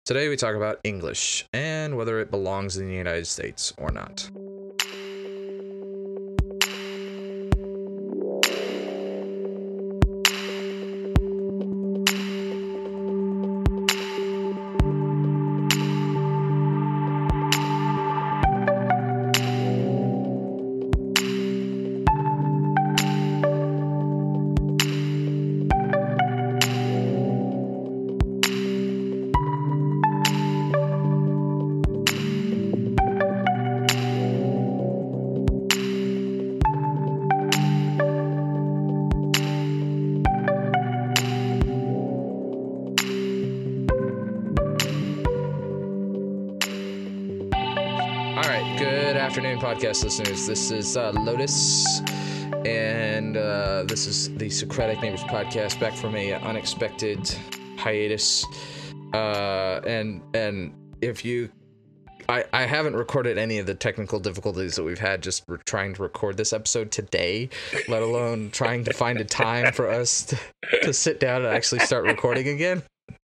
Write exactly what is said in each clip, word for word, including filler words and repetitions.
Today we talk about English and whether it belongs in the United States or not. Podcast listeners, this is uh, Lotus, and uh, this is the Socratic Neighbors podcast, back from a unexpected hiatus. Uh, and and if you, I I haven't recorded any of the technical difficulties that we've had just re- trying to record this episode today, let alone trying to find a time for us to, to sit down and actually start recording again.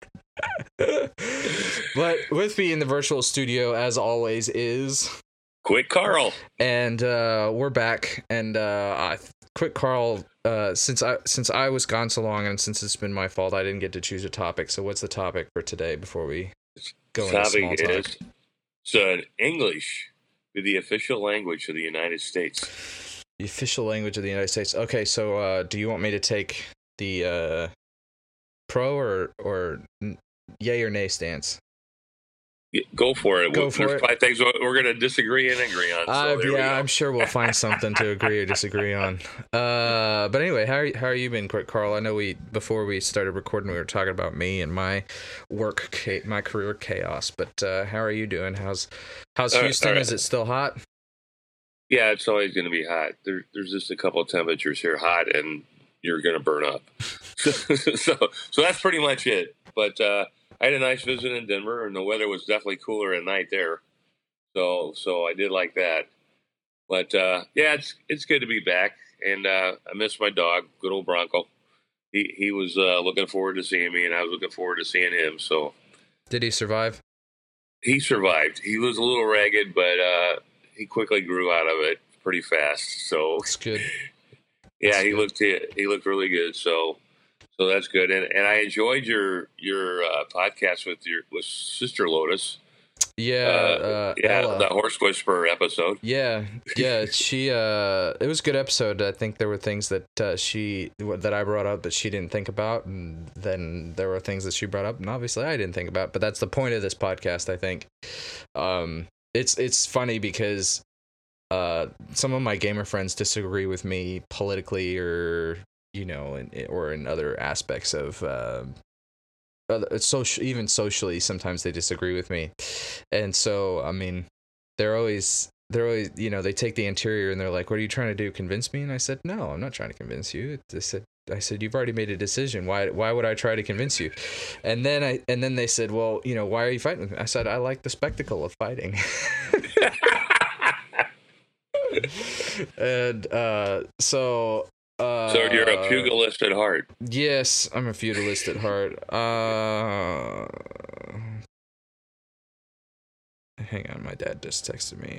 But with me in the virtual studio, as always, is Quick Carl, and uh, we're back. And uh, I, Quick Carl, uh, since I since I was gone so long, and since it's been my fault, I didn't get to choose a topic. So, what's the topic for today? Before we go into small talk, is so English be the official language of the United States. The official language of the United States. Okay, so uh, do you want me to take the uh, pro or or yay or nay stance? Go for it. Go for There's it. Five things we're going to disagree and agree on. So uh, there we yeah, go. I'm sure we'll find something to agree or disagree on. Uh, but anyway, how are you, how are you been, Quick Carl? I know we before we started recording, we were talking about me and my work, cha- my career chaos. But uh, how are you doing? How's how's All right, Houston? all right. Is it still hot? Yeah, it's always going to be hot. There, there's just a couple of temperatures here, hot, and you're going to burn up. so, so that's pretty much it. But uh, I had a nice visit in Denver, and the weather was definitely cooler at night there. So, so I did like that. But uh, yeah, it's it's good to be back, and uh, I miss my dog, good old Bronco. He he was uh, looking forward to seeing me, and I was looking forward to seeing him. So, did he survive? He survived. He was a little ragged, but uh, he quickly grew out of it pretty fast. So that's good. Yeah, that's he good. looked he, he looked really good. So. So that's good, and and I enjoyed your your uh, podcast with your with Sister Lotus. Yeah, uh, uh, yeah, Ella. the Horse Whisperer episode. Yeah, yeah, she. Uh, it was a good episode. I think there were things that uh, she that I brought up that she didn't think about, and then there were things that she brought up, and obviously I didn't think about. But that's the point of this podcast, I think. Um, it's it's funny because uh, some of my gamer friends disagree with me politically, or you know, in, or in other aspects of. Uh, Other, social, even socially, sometimes they disagree with me, and so I mean, they're always they're always you know they take the interior and they're like, "What are you trying to do? Convince me?" And I said, "No, I'm not trying to convince you." I said, "I said you've already made a decision. Why why would I try to convince you?" And then I and then they said, "Well, you know, why are you fighting with me?" I said, "I like the spectacle of fighting." and uh, so. Uh, so you're a pugilist at heart. Yes, I'm a feudalist at heart. Uh, hang on, my dad just texted me.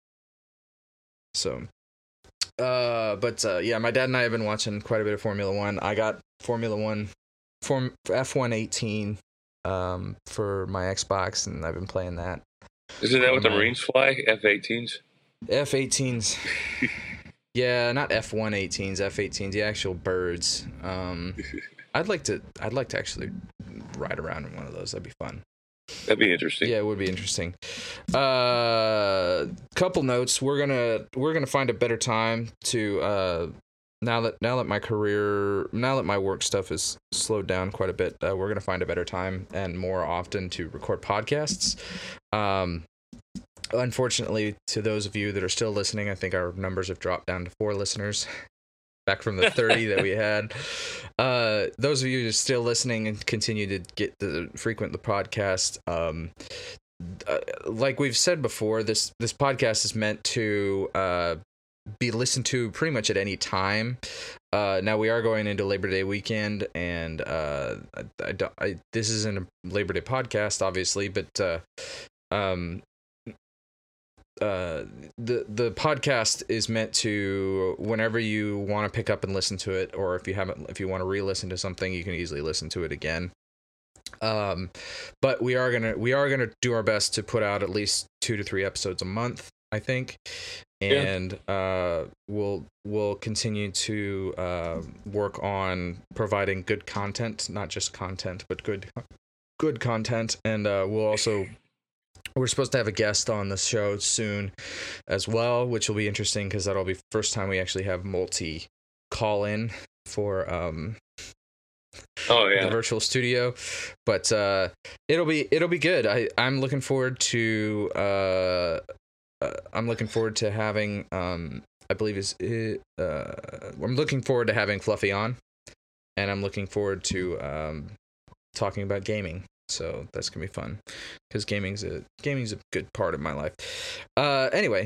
So, uh, but uh, yeah, my dad and I have been watching quite a bit of Formula One. I got Formula One, Form F one eighteen, um, for my Xbox, and I've been playing that. Isn't that what the Marines fly? F eighteens. F eighteens. Yeah, not F one eighteens, F eighteens, the actual birds. Um, I'd like to, I'd like to actually ride around in one of those. That'd be fun. That'd be interesting. Yeah, it would be interesting. Uh, couple notes. We're gonna, we're gonna find a better time to, uh, now that, now that my career, now that my work stuff is slowed down quite a bit, uh, we're gonna find a better time and more often to record podcasts. Um. Unfortunately, to those of you that are still listening, I think our numbers have dropped down to four listeners, back from the thirty that we had. Uh, those of you who are still listening and continue to get the frequent the podcast, um, uh, like we've said before, this this podcast is meant to uh, be listened to pretty much at any time. Uh, now we are going into Labor Day weekend, and uh, I, I, don't- I this isn't a Labor Day podcast, obviously, but uh, um, uh, the the podcast is meant to, whenever you want to pick up and listen to it, or if you haven't, if you want to re-listen to something, you can easily listen to it again. Um, but we are gonna we are gonna do our best to put out at least two to three episodes a month, I think, and yeah. uh, we'll we'll continue to uh, work on providing good content, not just content, but good good content, and uh, we'll also. We're supposed to have a guest on the show soon as well, which will be interesting because that'll be the first time we actually have multi call in for um oh yeah the virtual studio. But uh it'll be it'll be good. I I'm looking forward to uh, uh I'm looking forward to having um I believe is uh I'm looking forward to having Fluffy on, and I'm looking forward to um talking about gaming. So that's gonna be fun, because gaming's a gaming's a good part of my life. Uh, anyway,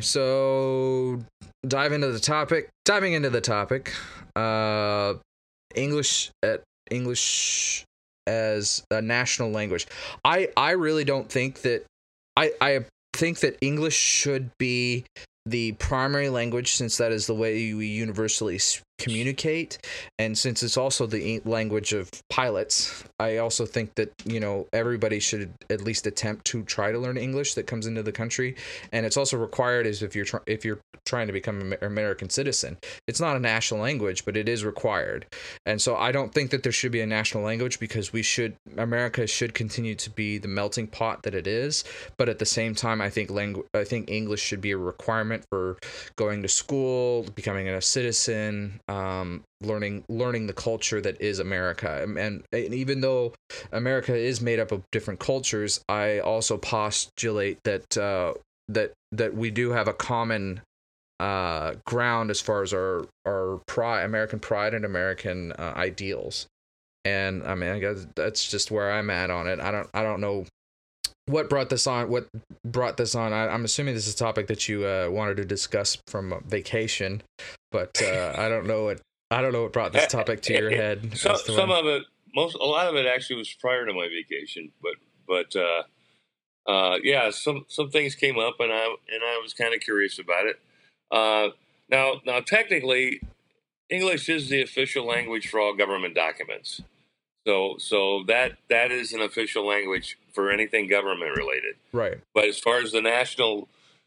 so dive into the topic. Diving into the topic, uh, English at English as a national language. I I really don't think that I I think that English should be the primary language, since that is the way we universally communicate, and since it's also the language of pilots. I also think that, you know, everybody should at least attempt to try to learn English that comes into the country, and it's also required as if you're tr- if you're trying to become an American citizen. It's not a national language, but it is required. And so I don't think that there should be a national language, because we should America should continue to be the melting pot that it is. But at the same time, I think langu- I think English should be a requirement for going to school, becoming a citizen, um, learning learning the culture that is America. And, and even though America is made up of different cultures, I also postulate that uh, that that we do have a common uh, ground as far as our our pride, American pride, and American uh, ideals. And I mean, I guess that's just where I'm at on it. I don't I don't know what brought this on. What brought this on? I, I'm assuming this is a topic that you uh, wanted to discuss from vacation, but uh, I don't know what I don't know what brought this topic to your head. Some, to some when... of it, most a lot of it actually was prior to my vacation, but but uh, uh, yeah, some some things came up, and I and I was kind of curious about it. Uh, now now technically, English is the official language for all government documents. So, so that that is an official language for anything government related. Right. But as far as the national,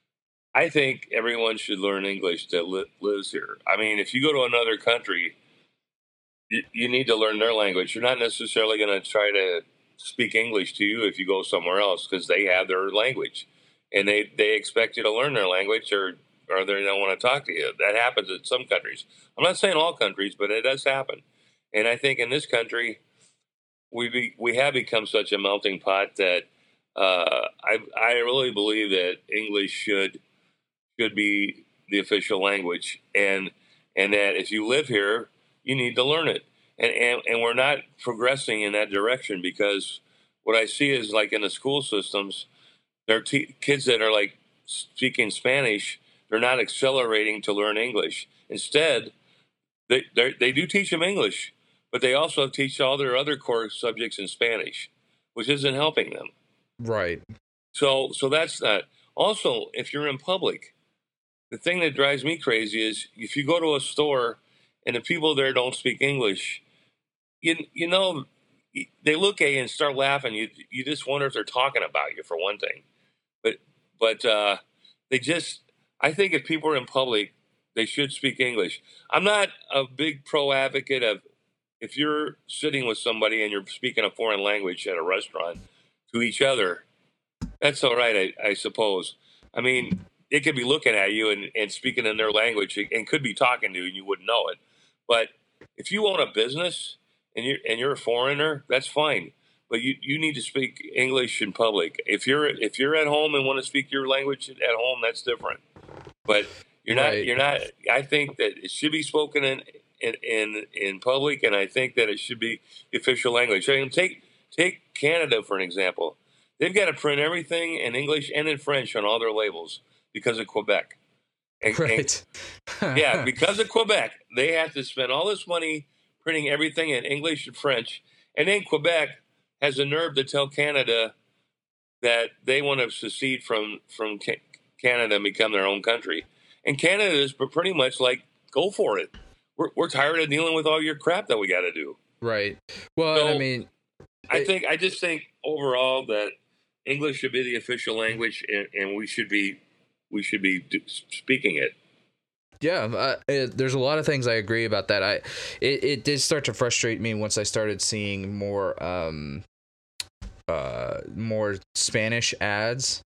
I think everyone should learn English that li- lives here. I mean, if you go to another country, you, you need to learn their language. You're not necessarily going to try to speak English to you if you go somewhere else, because they have their language, and they, they expect you to learn their language, or or they don't want to talk to you. That happens in some countries. I'm not saying all countries, but it does happen. And I think in this country, we be, we have become such a melting pot that uh, I I really believe that English should should be the official language, and and that if you live here, you need to learn it. And and, and we're not progressing in that direction, because what I see is, like, in the school systems, there are t- kids that are like speaking Spanish. They're not accelerating to learn English. Instead, they they do teach them English, but they also teach all their other core subjects in Spanish, which isn't helping them. Right. So, so that's not. Also, if you're in public, the thing that drives me crazy is if you go to a store and the people there don't speak English, you you know, they look at you and start laughing. You you just wonder if they're talking about you, for one thing. But but uh, they just, I think if people are in public, they should speak English. I'm not a big pro advocate of, if you're sitting with somebody and you're speaking a foreign language at a restaurant to each other, that's all right, I, I suppose. I mean, it could be looking at you and, and speaking in their language, and could be talking to you and you wouldn't know it. But if you own a business and you're, and you're a foreigner, that's fine. But you, you need to speak English in public. If you're if you're at home and want to speak your language at home, that's different. But you're right. not you're not. I think that it should be spoken in in in, in public, and I think that it should be the official language. I mean, take take Canada for an example. They've got to print everything in English and in French on all their labels because of Quebec. And, Right. and, yeah, because of Quebec, they have to spend all this money printing everything in English and French. And then Quebec has the nerve to tell Canada that they want to secede from, from Canada and become their own country. And Canada is pretty much like, go for it. We're, we're tired of dealing with all your crap that we got to do. Right. Well, so, and I mean, I it, think I just think overall that English should be the official language, and, and we should be we should be speaking it. Yeah, uh, it, there's a lot of things I agree about that. I it, it did start to frustrate me once I started seeing more um uh more Spanish ads,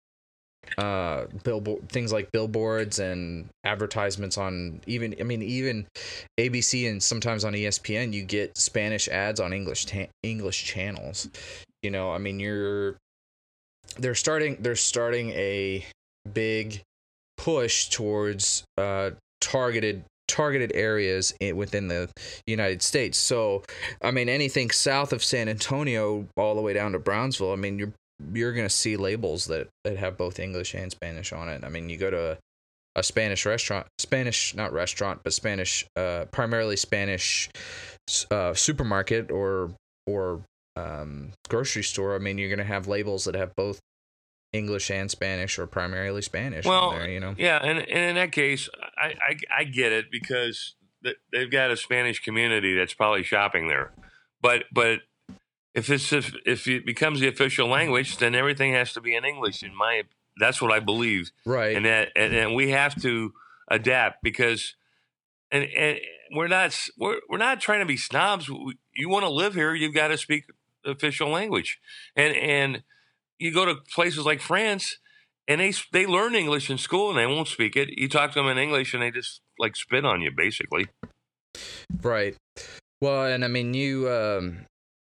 uh billboard things like billboards and advertisements on even I mean even A B C and sometimes on E S P N you get Spanish ads on English ta- English channels. You know, I mean you're they're starting they're starting a big push towards uh targeted targeted areas in, within the United States. So, I mean, anything south of San Antonio all the way down to Brownsville, I mean, you're you're gonna see labels that, that have both English and Spanish on it. I mean, you go to a, a Spanish restaurant, Spanish not restaurant, but Spanish, uh, primarily Spanish uh, supermarket or or um, grocery store. I mean, you're gonna have labels that have both English and Spanish, or primarily Spanish. Well, there, you know. Yeah, and, and in that case, I, I I get it because they've got a Spanish community that's probably shopping there, but but if it's if, if it becomes the official language, then everything has to be in English. In my that's what I believe, Right? And that and, and we have to adapt because and and we're not we're we're not trying to be snobs. You want to live here, you've got to speak the official language, and and you go to places like France, and they they learn English in school, and they won't speak it. You talk to them in English, and they just like spit on you, basically. Right. Well, and I mean, you um,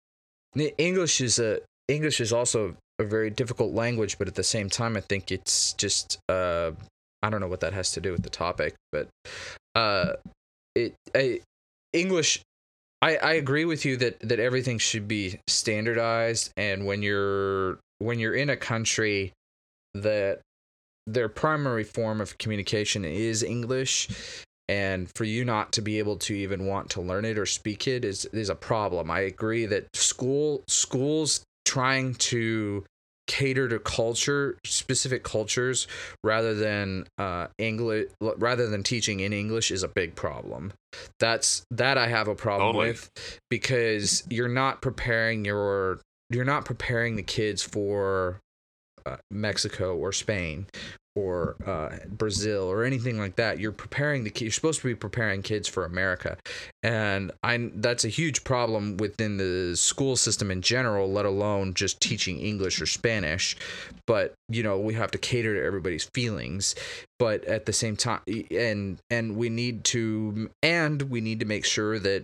English is a English is also a very difficult language, but at the same time, I think it's just uh, I don't know what that has to do with the topic, but uh, it I, English. I, I agree with you that, that everything should be standardized, and when you're when you're in a country that their primary form of communication is English, and for you not to be able to even want to learn it or speak it is is a problem. I agree that school schools trying to cater to culture, specific cultures, rather than uh, English, rather than teaching in English, is a big problem. That's that I have a problem totally. with, because you're not preparing your you're not preparing the kids for uh, Mexico or Spain or uh, Brazil or anything like that. You're preparing the you're supposed to be preparing kids for America, and I that's a huge problem within the school system in general, let alone just teaching English or Spanish. But you know, we have to cater to everybody's feelings, but at the same time, and and we need to and we need to make sure that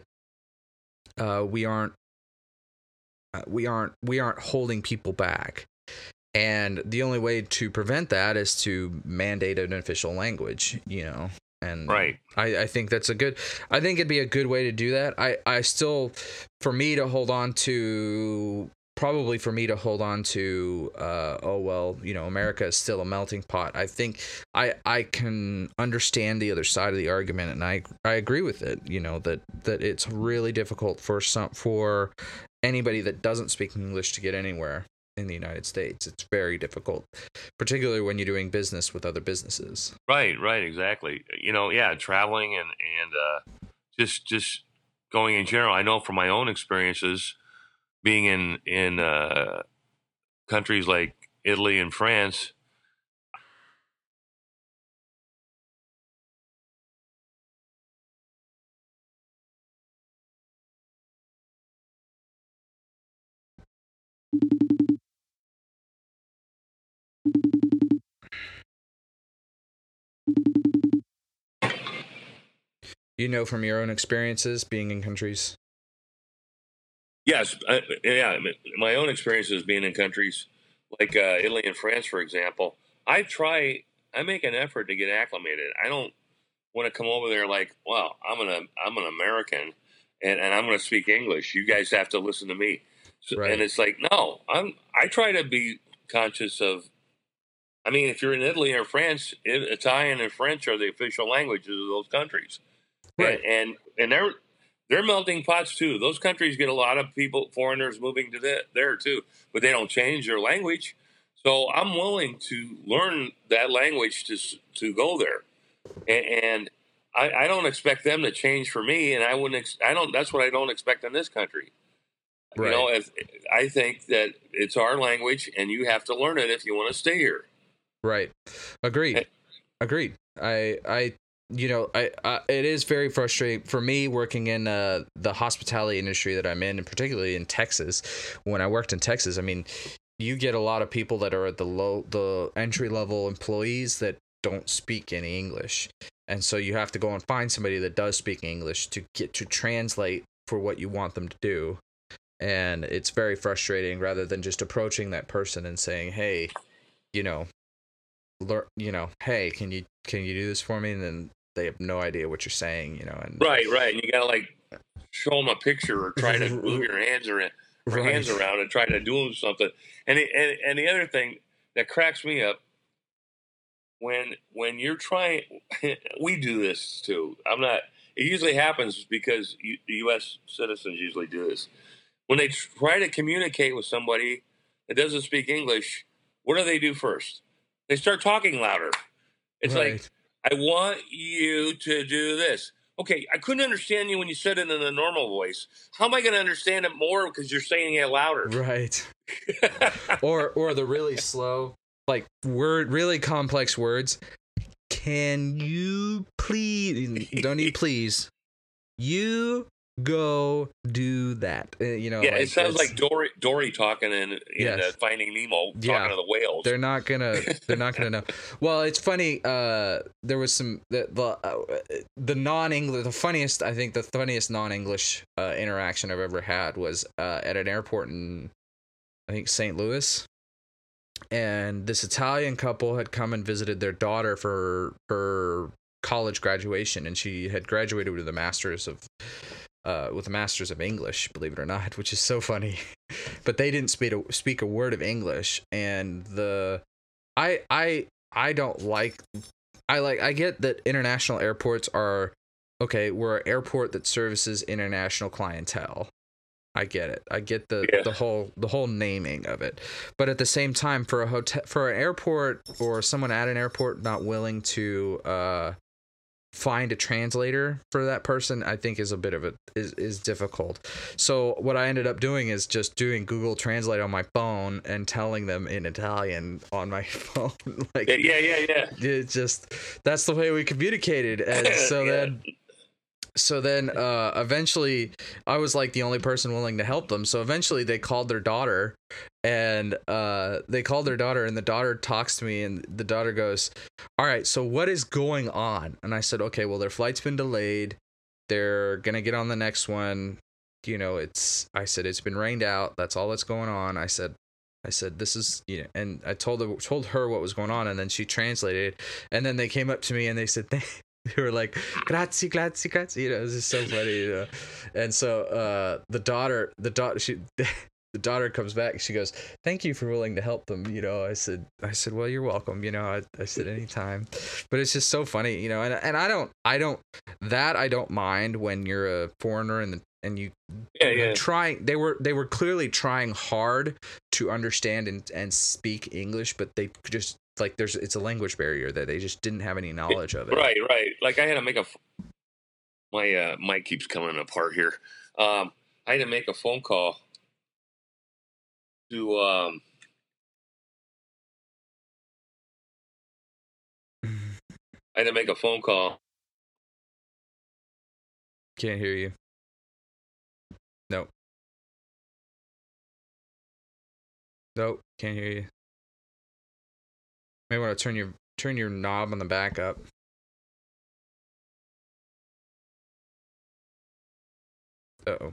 uh, we aren't uh, we aren't we aren't holding people back. And the only way to prevent that is to mandate an official language, you know. And right. I, I think that's a good, I think it'd be a good way to do that. I, I still, for me to hold on to, probably for me to hold on to, uh, oh, well, you know, America is still a melting pot. I think I, I can understand the other side of the argument, and I, I agree with it, you know, that, that it's really difficult for some, for anybody that doesn't speak English to get anywhere in the United States. It's very difficult, particularly when you're doing business with other businesses. Right, right, exactly. You know, yeah, traveling and and uh, just just going in general. I know from my own experiences, being in in uh, countries like Italy and France. You know, from your own experiences being in countries. Yes, I, yeah. My own experiences being in countries like uh, Italy and France, for example. I try. I make an effort to get acclimated. I don't want to come over there like, well, I'm an I'm an American, and, and I'm going to speak English. You guys have to listen to me. So, Right. And it's like, no, I'm. I try to be conscious of I mean, if you're in Italy or France, it, Italian and French are the official languages of those countries, Right. and and, and they're they're melting pots too. Those countries get a lot of people, foreigners moving to the, there too, but they don't change their language. So I'm willing to learn that language to to go there, and, and I, I don't expect them to change for me, and I wouldn't. Ex- I don't. That's what I don't expect in this country. Right. You know, if, I think that it's our language, and you have to learn it if you want to stay here. Right. Agreed. And, Agreed. I, I, you know, I, I, it is very frustrating for me working in uh, the hospitality industry that I'm in, and particularly in Texas. When I worked in Texas, I mean, you get a lot of people that are at the low, the entry level employees that don't speak any English. And so you have to go and find somebody that does speak English to get to translate for what you want them to do. And it's very frustrating rather than just approaching that person and saying, hey, you know, learn, you know, hey, can you can you do this for me? And then they have no idea what you're saying, you know. And right, right. And you got to like show them a picture or try to move your hands around, or right. hands around and try to do something. And, the, and and the other thing that cracks me up when when you're trying, we do this too. I'm not. It usually happens because you, the U S citizens usually do this. When they try to communicate with somebody that doesn't speak English, what do they do first? They start talking louder. It's right. like, I want you to do this. Okay, I couldn't understand you when you said it in a normal voice. How am I going to understand it more because you're saying it louder? Right. or or the really slow, like word, really complex words. Can you please? You don't need please. You go do that. Uh, you know. Yeah, like, it sounds like Dory, Dory talking in, in yes. uh, Finding Nemo, talking yeah. to the whales. They're not gonna. They're not gonna know. Well, it's funny. Uh, there was some the the, uh, the non-English. The funniest, I think, the funniest non-English uh, interaction I've ever had was uh, at an airport in, I think, Saint Louis. And this Italian couple had come and visited their daughter for her college graduation, and she had graduated with a master's of uh, with a master's of English, believe it or not, which is so funny. But they didn't speak a, speak a word of English, and the I I I don't like I like I get that international airports are okay. We're an airport that services international clientele. I get it. I get the, yeah. the whole the whole naming of it. But at the same time, for a hotel, for an airport or someone at an airport not willing to uh, find a translator for that person, I think is a bit of a is, is difficult. So what I ended up doing is just doing Google Translate on my phone and telling them in Italian on my phone. like yeah, yeah, yeah, yeah. It just that's the way we communicated, and so yeah. then. So then uh, eventually I was like the only person willing to help them. So eventually they called their daughter and uh, they called their daughter and the daughter talks to me and the daughter goes, all right, so what is going on? And I said, okay, well, their flight's been delayed. They're going to get on the next one. You know, it's, I said, it's been rained out. That's all that's going on. I said, I said, this is, you know, and I told her, told her what was going on. And then she translated. And then they came up to me and they said, they were like, grazie, grazie, grazie. You know, it was just so funny, you know. And so uh, the daughter, the daughter, she, the daughter comes back. She goes, "Thank you for willing to help them." You know, I said, I said, "Well, you're welcome." You know, I, I said, anytime. But it's just so funny, you know. And and I don't, I don't that I don't mind when you're a foreigner and the, and you, yeah, yeah. trying. They were they were clearly trying hard to understand and and speak English, but they just. Like there's, it's a language barrier that they just didn't have any knowledge of it. Right, right. Like I had to make a, my uh, mic keeps coming apart here. Um, I had to make a phone call to, um, I had to make a phone call. Can't hear you. Nope. Nope. Can't hear you. Maybe want to turn your turn your knob on the back up. Uh-oh.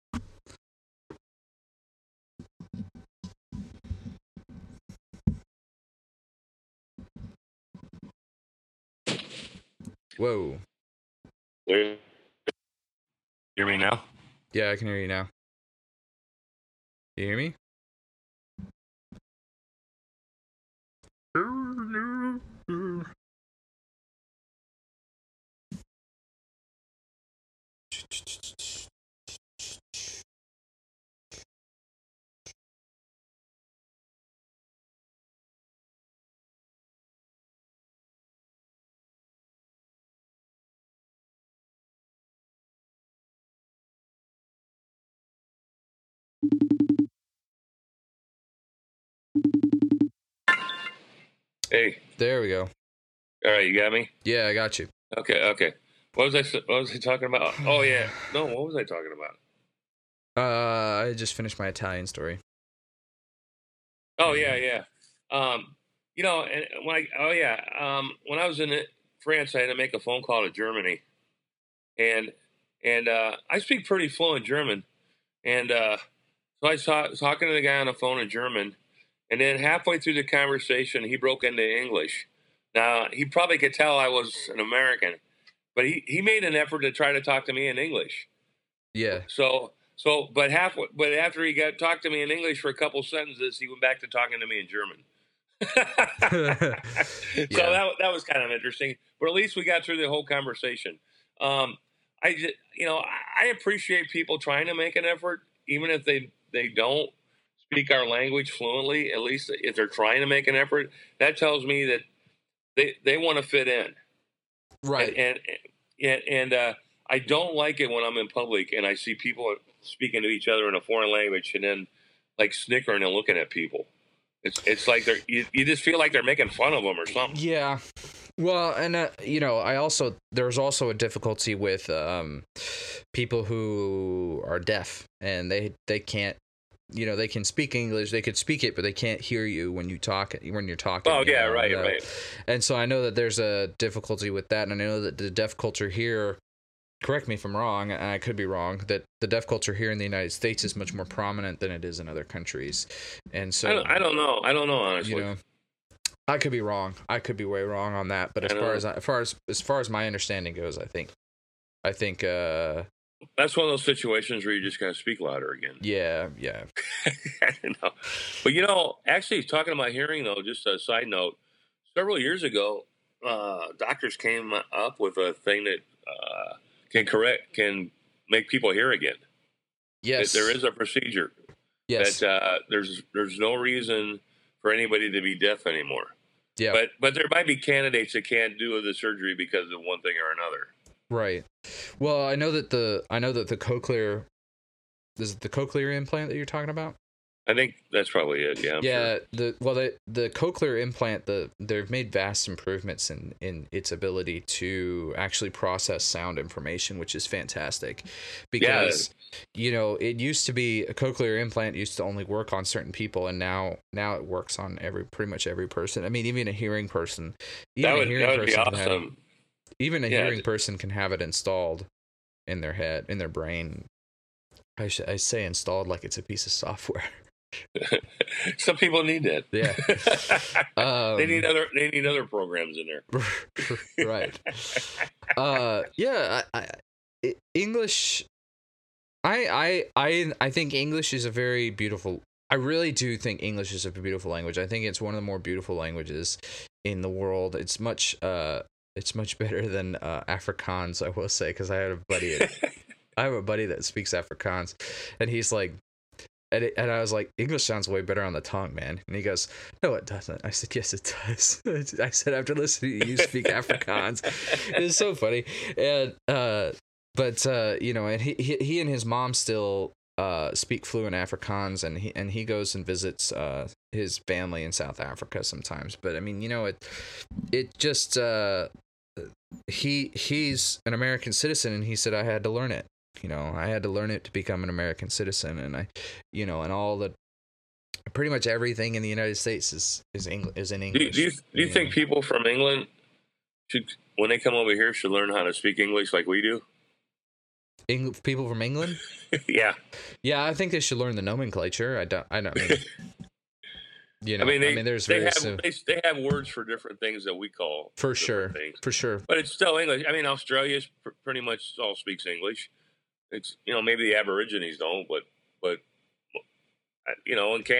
Whoa. There. Hear me now? Yeah, I can hear you now. You hear me? Hey, There we go. all right, you got me? Yeah, I got you. Okay, okay. What was I? s- What was I talking about? Oh yeah, no. What was I talking about? Uh, I just finished my Italian story. Oh yeah, yeah. Um, you know, and when I oh yeah, um, when I was in France, I had to make a phone call to Germany, and and uh, I speak pretty fluent German, and uh, so I saw talking to the guy on the phone in German, and then halfway through the conversation, he broke into English. Now he probably could tell I was an American, but he, he made an effort to try to talk to me in English. Yeah. So so, but half but after he got talked to me in English for a couple sentences, he went back to talking to me in German. So Yeah. that that was kind of interesting. But at least we got through the whole conversation. Um, I ju- you know I I appreciate people trying to make an effort, even if they they don't speak our language fluently. At least if they're trying to make an effort, that tells me that they they want to fit in. Right. And and and, and uh, I don't like it when I'm in public and I see people speaking to each other in a foreign language and then like snickering and looking at people. It's it's like they're you, you just feel like they're making fun of them or something. Yeah. Well, and uh, you know, I also there's also a difficulty with um, people who are deaf and they they can't, you know, they can speak English, they could speak it, but they can't hear you when you talk when you're talking. Oh you yeah, know, right, uh, right. And so I know that there's a difficulty with that, and I know that the deaf culture here. Correct me if I'm wrong, and I could be wrong, that the deaf culture here in the United States is much more prominent than it is in other countries. And so, I don't, I don't know. I don't know honestly. you know, I could be wrong. I could be way wrong on that. But as far as as far as as far as my understanding goes, I think, I think, uh, that's one of those situations where you just gotta speak louder again. yeah, yeah. I don't know. But you know, actually, talking about hearing though, just a side note. Several years ago, uh, doctors came up with a thing that uh, can correct can make people hear again. Yes, There is a procedure. Yes, That uh, there's there's no reason for anybody to be deaf anymore. yeah. But but there might be candidates that can't do the surgery because of one thing or another. Right. Well, I know that the I know that the cochlear is it the cochlear implant that you're talking about? I think that's probably it. Yeah. I'm Yeah, sure. the well the the cochlear implant, the they've made vast improvements in in its ability to actually process sound information, which is fantastic. Because you know, it used to be a cochlear implant used to only work on certain people, and now now it works on every pretty much every person. I mean, even a hearing person, even That a would hearing that would be person can have, awesome. even a Yeah. hearing person can have it installed in their head, in their brain. I sh- I say installed like it's a piece of software. Some people need that. Yeah. Um, they need other they need other programs in there. Right. Uh, yeah. I, I, English. I I I I think English is a very beautiful. I really do think English is a beautiful language. I think it's one of the more beautiful languages in the world. It's much uh, it's much better than uh, Afrikaans, I will say, because I had a buddy. I have a buddy that speaks Afrikaans, and he's like. And, it, and I was like, English sounds way better on the tongue, man. And he goes, no, it doesn't. I said, yes, it does. I said, after listening to you speak Afrikaans. It's so funny. And, uh, but, uh, you know, and he, he, he and his mom still uh, speak fluent Afrikaans, and he, and he goes and visits uh, his family in South Africa sometimes. But, I mean, you know, it, it just, uh, he, he's an American citizen, and he said, I had to learn it. You know, I had to learn it to become an American citizen, and I, you know, and all the, pretty much everything in the United States is is English is in Do, English. do you do you, you think know? people from England should, when they come over here, should learn how to speak English like we do? Eng- people from England? Yeah, yeah, I think they should learn the nomenclature. I don't, I don't mean, you know, I mean, they, I mean, there's they have sim- they, they have words for different things that we call for sure, things. for sure, but it's still English. I mean, Australia pr- pretty much all speaks English. It's, you know, maybe the Aborigines don't, but but you know, and can't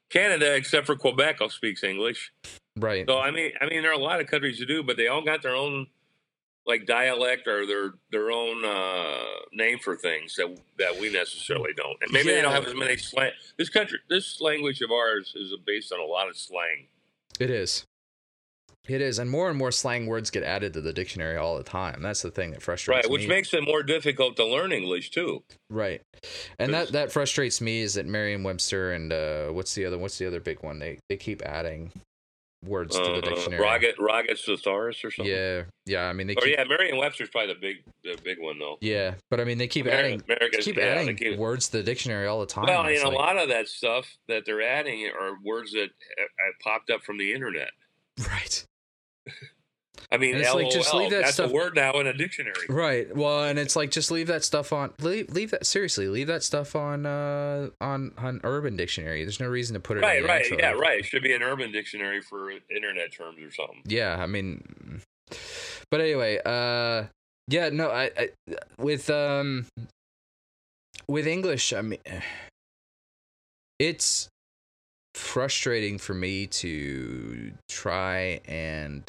Canada, except for Quebec, speaks English. Right. So I mean, I mean, there are a lot of countries who do, but they all got their own like dialect or their their own uh, name for things that that we necessarily don't. And maybe Yeah. they don't have as many slang. This country, this language of ours is based on a lot of slang. It is. It is, and more and more slang words get added to the dictionary all the time. That's the thing that frustrates right, me. which makes it more difficult to learn English too. Right, and that, that frustrates me is that Merriam-Webster and uh, what's the other what's the other big one? They they keep adding words uh, to the dictionary. Roget Roget Thesaurus or something. Yeah, yeah. I mean, they. Or keep, yeah, Merriam-Webster's probably the big the big one though. Yeah, but I mean, they keep America, adding America's, keep yeah, adding keep, words to the dictionary all the time. Well, It's and like, a lot of that stuff that they're adding are words that have, have popped up from the internet. Right. I mean, it's L O L, like, just leave that that's stuff. a word now in a dictionary. Right. Well, and it's like, just leave that stuff on. Leave, leave that seriously. Leave that stuff on uh on on Urban Dictionary. There's no reason to put it. Right. in the Right. intro. Yeah. Right. It should be an Urban Dictionary for internet terms or something. Yeah. I mean, but anyway, uh, yeah. No, I, I with um with English, I mean, it's frustrating for me to try and.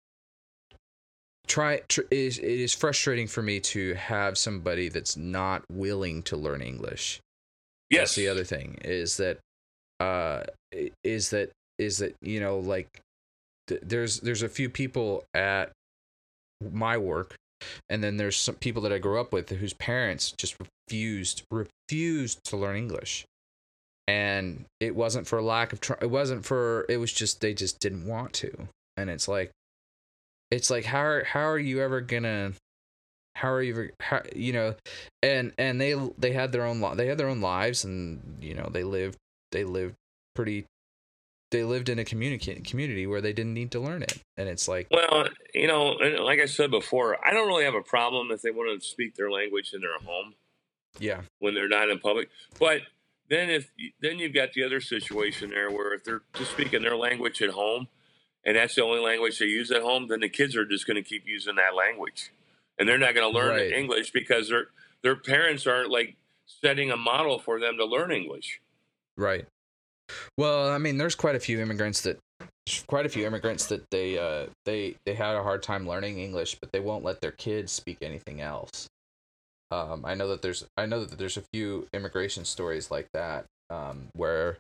Try tr- it, is, it is frustrating for me to have somebody that's not willing to learn English. Yes. That's the other thing is that, uh, is that is that you know like, th- there's there's a few people at my work, and then there's some people that I grew up with whose parents just refused refused to learn English, and it wasn't for lack of try. It wasn't for it was just they just didn't want to, and it's like. It's like how are how are you ever gonna how are you ever how, you know and and they they had their own they had their own lives, and you know they lived they lived pretty they lived in a community community where they didn't need to learn it, and it's like, well, you know, like I said before, I don't really have a problem if they want to speak their language in their home. Yeah. When they're not in public, but then if then you've got the other situation there where if they're just speaking their language at home. And that's the only language they use at home, then the kids are just going to keep using that language. And they're not going to learn Right. English because their their parents aren't like setting a model for them to learn English. Right. Well, I mean, there's quite a few immigrants that quite a few immigrants that they uh they they had a hard time learning English, but they won't let their kids speak anything else. Um, I know that there's I know that there's a few immigration stories like that, um, where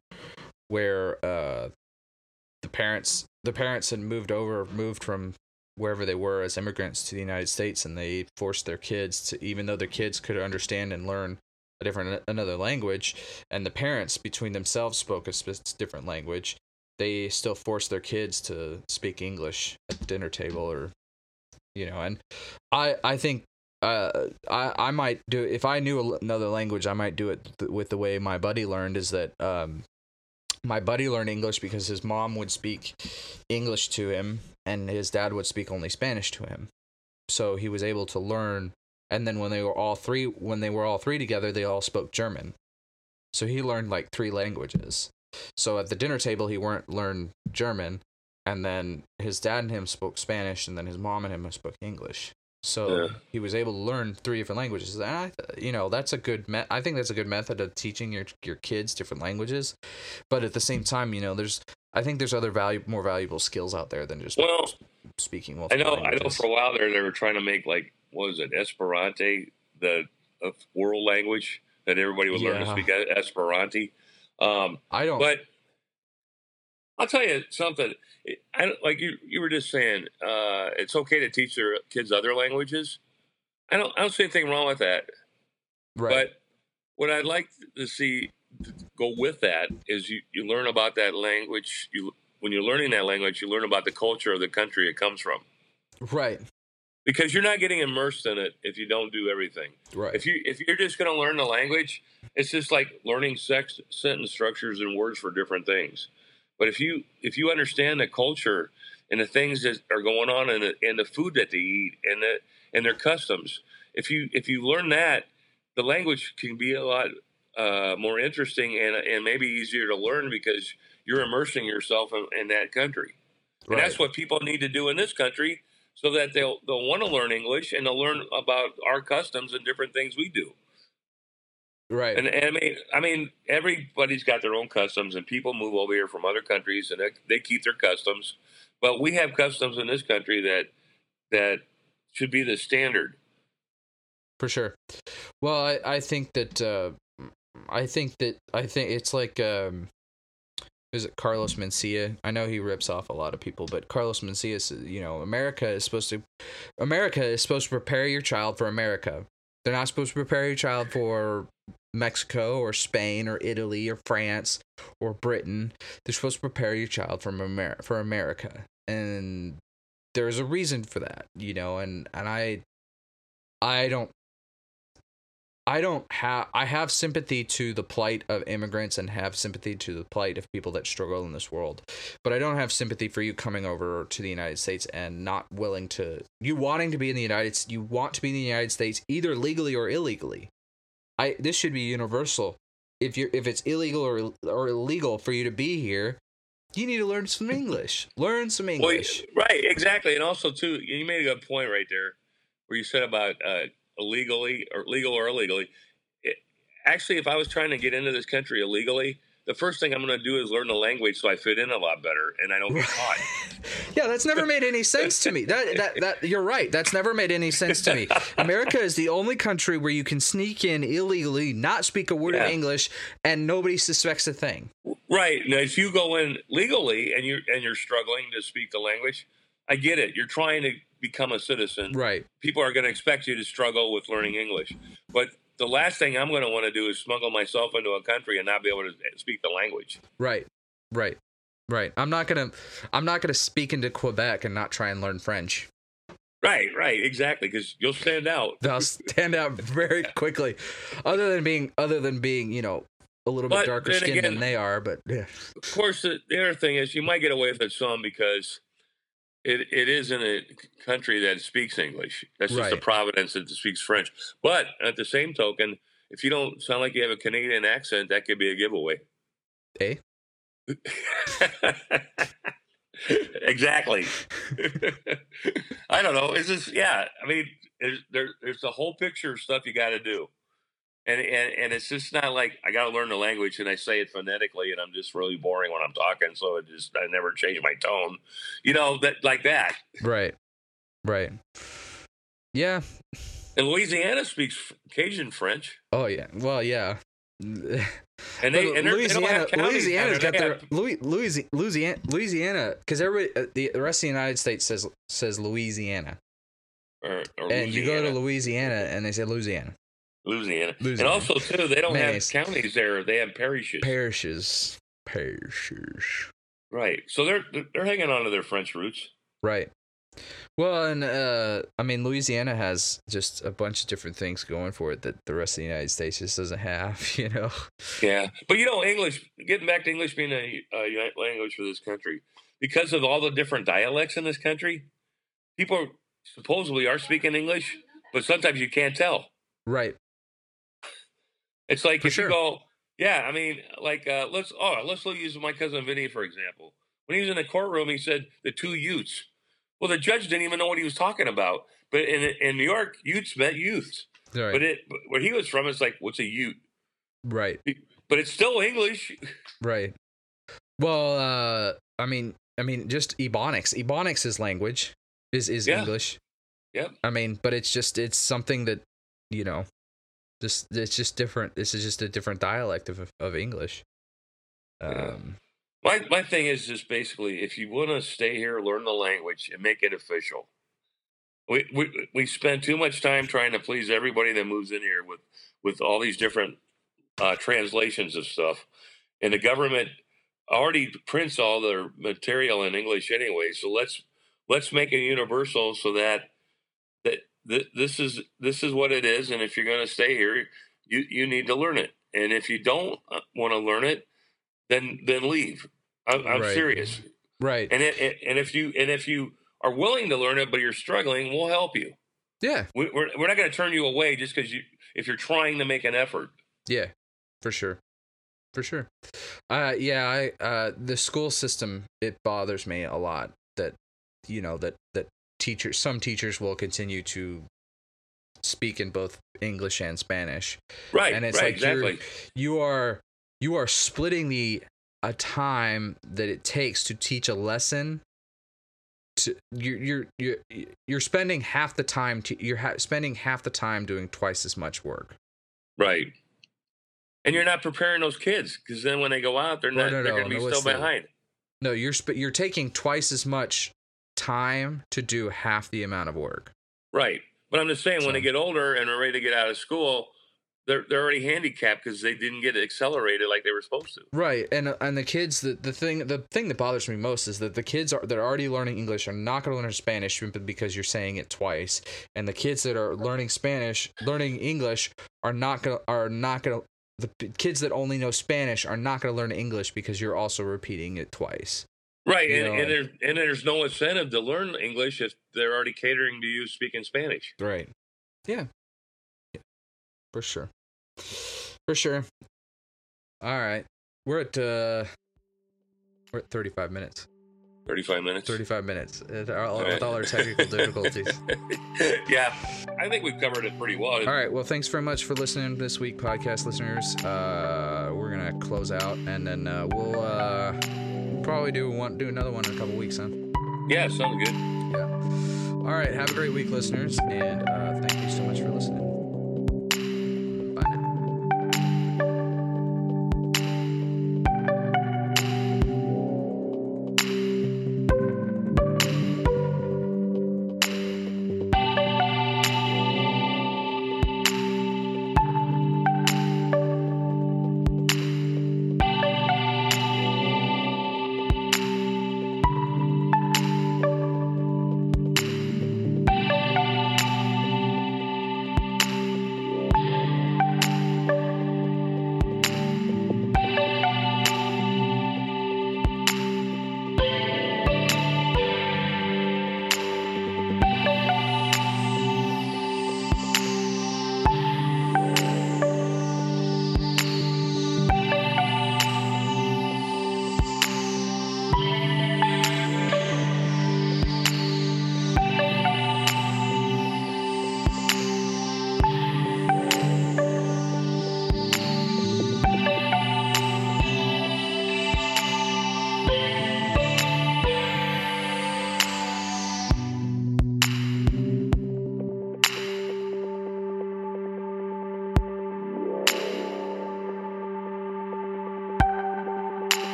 where uh the parents the parents had moved over moved from wherever they were as immigrants to the United States, and they forced their kids to, even though their kids could understand and learn a different another language, and the parents between themselves spoke a different language, they still forced their kids to speak English at the dinner table, or you know. And I I think uh I I might do, if I knew another language, I might do it th- with the way my buddy learned, is that um my buddy learned English because his mom would speak English to him and his dad would speak only Spanish to him. So he was able to learn, and then when they were all three when they were all three together, they all spoke German. So he learned like three languages. So at the dinner table he weren't learned German, and then his dad and him spoke Spanish, and then his mom and him spoke English. So yeah. He was able to learn three different languages. And I, you know, that's a good. Me- I think that's a good method of teaching your your kids different languages. But at the same time, you know, there's. I think there's other value, more valuable skills out there than just well, speaking. I know. Languages. I know. For a while there, they were trying to make like what was it, Esperanto, the uh, world language that everybody would yeah. learn to speak Esperanto. Um, I don't. But I'll tell you something. I, like you, you were just saying, uh, it's okay to teach their kids other languages. I don't, I don't see anything wrong with that. Right. But what I'd like to see to go with that is you, you learn about that language. You, when you're learning that language, you learn about the culture of the country it comes from. Right. Because you're not getting immersed in it if you don't do everything. Right. If you, if you're just going to learn the language, it's just like learning sex, sentence structures and words for different things. But if you if you understand the culture and the things that are going on in the, and the food that they eat and the and their customs, if you if you learn that, the language can be a lot uh, more interesting and and maybe easier to learn because you're immersing yourself in, in that country. Right. And that's what people need to do in this country, so that they'll they'll want to learn English and they'll learn about our customs and different things we do. Right. And, and I mean, I mean, everybody's got their own customs, and people move over here from other countries, and they, they keep their customs. But we have customs in this country that that should be the standard. For sure. Well, I, I think that uh, I think that I think it's like um, is it Carlos Mencia? I know he rips off a lot of people, but Carlos Mencia says, you know, America is supposed to America is supposed to prepare your child for America. They're not supposed to prepare your child for Mexico or Spain or Italy or France or Britain. They're supposed to prepare your child from Amer- for America. And there's a reason for that, you know, and, and I I don't I don't have I have sympathy to the plight of immigrants and have sympathy to the plight of people that struggle in this world. But I don't have sympathy for you coming over to the United States and not willing to you wanting to be in the United States. You want to be in the United States either legally or illegally. I this should be universal. If you're if it's illegal or or illegal for you to be here, you need to learn some English. Learn some English. Well, right, exactly. And also too, you made a good point right there where you said about uh illegally or legal or illegally. It, actually, if I was trying to get into this country illegally, the first thing I'm going to do is learn the language so I fit in a lot better and I don't get caught. Yeah, that's never made any sense to me. That that that you're right. That's never made any sense to me. America is the only country where you can sneak in illegally, not speak a word Yeah. of English, and nobody suspects a thing. Right. Now, if you go in legally and you're and you're struggling to speak the language, I get it. You're trying to become a citizen. Right. People are going to expect you to struggle with learning English. But the last thing I'm going to want to do is smuggle myself into a country and not be able to speak the language. Right. Right. Right. I'm not gonna. I'm not gonna speak into Quebec and not try and learn French. Right. Right. Exactly. Because you'll stand out. They'll stand out very quickly. Other than being, other than being, you know, a little bit But darker then skinned again- than they are. But yeah. Of course, the, the other thing is you might get away with it some because it it is in a country that speaks English. That's just Right. a province that speaks French. But at the same token, if you don't sound like you have a Canadian accent, that could be a giveaway. Eh? Exactly. I don't know. It's just yeah. I mean, there's there, there's a whole picture of stuff you got to do, and and and it's just not like I got to learn the language and I say it phonetically, and I'm just really boring when I'm talking, so it just I never change my tone, you know that like that. Right. Right. Yeah. And Louisiana speaks Cajun French, Oh yeah. Well, yeah. and they But and they're- they don't Louisiana, have counties Louisiana's down got there. their They have- Louis, Louis, Louisiana, Louisiana, because everybody, uh, the, the rest of the United States says says Louisiana, or, or and you go to Louisiana. Louisiana and they say Louisiana. Louisiana. Louisiana. And also too, they don't Mayonnaise. have counties there; they have parishes. Parishes, parishes. Right. So they're they're hanging on to their French roots. Right. Well, and uh, I mean, Louisiana has just a bunch of different things going for it that the rest of the United States just doesn't have. You know. Yeah, but you know, English. Getting back to English being a, a unite language for this country, because of all the different dialects in this country, people supposedly are speaking English, but sometimes you can't tell. Right. It's like For if sure. you go, yeah, I mean, like uh, let's oh let's use my cousin Vinny for example. When he was in the courtroom, he said the two Utes. Well, the judge didn't even know what he was talking about. But in in New York, Utes meant youths. Right. But it where he was from, it's like, what's a Ute? Right. But it's still English. Right. Well, uh, I mean, I mean, just Ebonics. Ebonics is language, is is Yeah. English. Yep. I mean, but it's just it's something that, you know, just it's just different. This is just a different dialect of of English. Um. My my thing is just basically, if you want to stay here, learn the language and make it official. We we we spend too much time trying to please everybody that moves in here with with all these different uh, translations of stuff, and the government already prints all their material in English anyway. So let's let's make it universal so that that th- this is this is what it is, and if you're going to stay here, you you need to learn it. And if you don't want to learn it, then then leave. I'm, I'm Right. serious. Right. And it, and if you and if you are willing to learn it, but you're struggling, we'll help you. Yeah. We, we're we're not going to turn you away just because you if you're trying to make an effort. Yeah. For sure. For sure. Uh. Yeah. I. Uh. The school system. It bothers me a lot that, you know, that that teachers. Some teachers will continue to speak in both English and Spanish. Right. And it's right, like exactly. you're, you are you are splitting the a time that it takes to teach a lesson. To you're you're you're you're spending half the time to, you're ha- spending half the time doing twice as much work. Right. And you're not preparing those kids, because then when they go out, they're not no, no, they're no, going to be no, still it's the- behind. No, you're sp- you're taking twice as much time to do half the amount of work. Right. But I'm just saying, So- when they get older and are ready to get out of school, they're they're already handicapped because they didn't get accelerated like they were supposed to. Right, and and the kids, the, the thing the thing that bothers me most is that the kids are that are already learning English are not going to learn Spanish simply because you're saying it twice, and the kids that are learning Spanish, learning English, are not gonna are not gonna the p- kids that only know Spanish are not going to learn English because you're also repeating it twice. Right, You and, know, and there's and there's no incentive to learn English if they're already catering to you speaking Spanish. Right. Yeah. Yeah. For sure. For sure. All right. We're at uh we're at thirty-five minutes. Thirty-five minutes. thirty-five minutes. With all, All right. with all our technical difficulties. Yeah, I think we've covered it pretty well. All right. Well, thanks very much for listening this week, podcast listeners. Uh we're going to close out and then uh we'll uh probably do one do another one in a couple weeks, huh? Yeah, sounds good. Yeah. All right. Have a great week, listeners, and uh thank you so much for listening.